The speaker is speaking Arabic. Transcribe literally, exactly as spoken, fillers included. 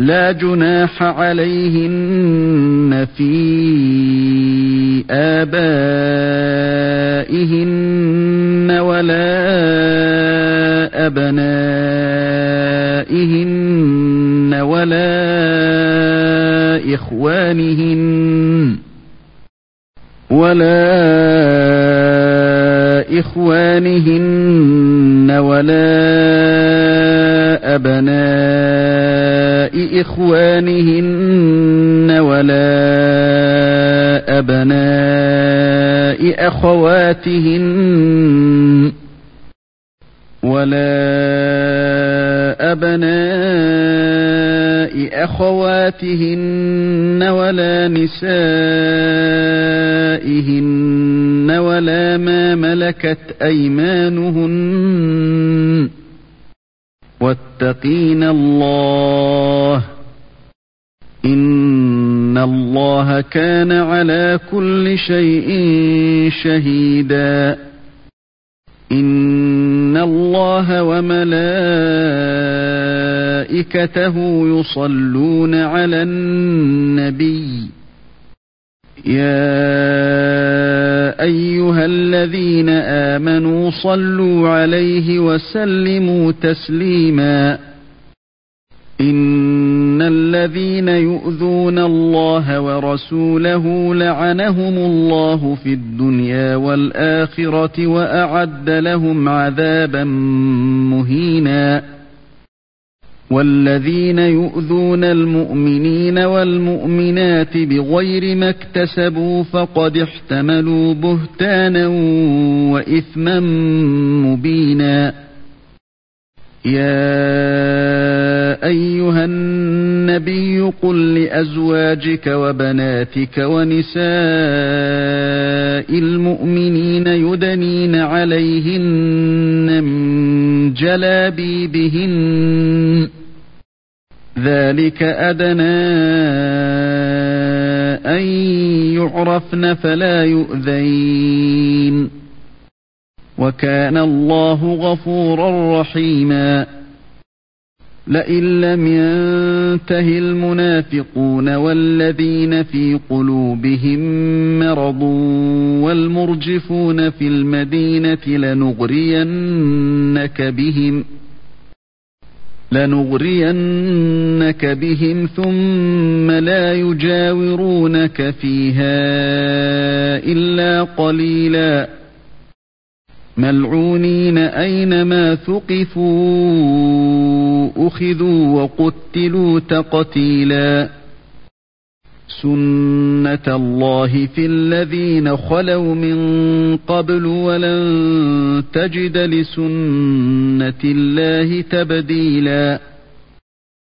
لا جناح عليهن في آبائهن ولا أبنائهن ولا إخوانهن ولا إخوانهن ولا أبناء إخوانهن ولا أبناء أخواتهن ولا أبناء أخواتهن ولا نسائهن ولا ما ملكت أيمانهن واتقين الله إن الله كان على كل شيء شهيدا إن الله وملائكته يصلون على النبي يا أيها الذين آمنوا صلوا عليه وسلموا تسليما إن الذين يؤذون الله ورسوله لعنهم الله في الدنيا والآخرة وأعد لهم عذابا مهينا والذين يؤذون المؤمنين والمؤمنات بغير ما اكتسبوا فقد احتملوا بهتانا وإثما مبينا يا أيها النبي قل لأزواجك وبناتك ونساء المؤمنين يدنين عليهن من جلابيبهن ذلك أدنى أن يعرفن فلا يؤذين وكان الله غفورا رحيما لئن لم ينته المنافقون والذين في قلوبهم مرض والمرجفون في المدينة لنغرينك بهم لنغرينك بهم ثم لا يجاورونك فيها إلا قليلا ملعونين أينما ثقفوا أخذوا وقتلوا تقتيلا سنة الله في الذين خلوا من قبل ولن تجد لسنة الله تبديلا